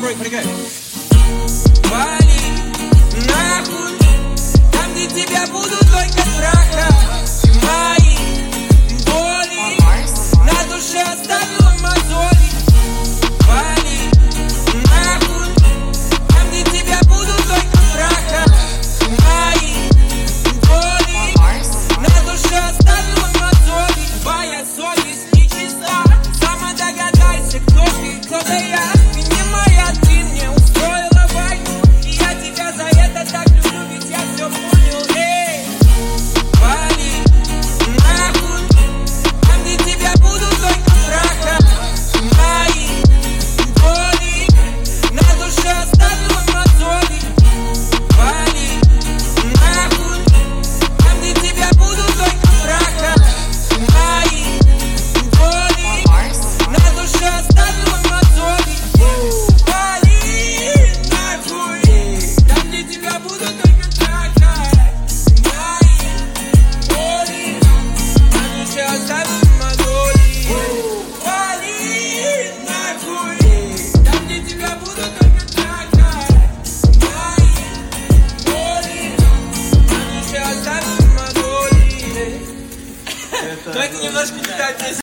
Андроид, прыгай. Вали нахуй, там, где тебя будут только страха. Мои боли на душе оставила мозоли. Вали нахуй, там, где тебя будут только страха. Мои боли на душе оставила мозоли. Твоя совесть нечиста, сама догадайся, кто ты, кто-то я. Ты не моя, ты мне устроила войну, и я тебя за это так люблю, ведь я все понял. Эй, вали нахуй, там, где тебя будут только страха. Мои боли на душе оставила мозоли. Вали нахуй, там, где тебя будут только страха. Мои боли на душе оставила мозоли. Вали нахуй, там, где тебя будут только страха. Мои боли на душе оставила мозоли. Вали нахуй, там, где тебя будут только страха. Мои боли на душе оставила мозоли. Но это немножко не та песня.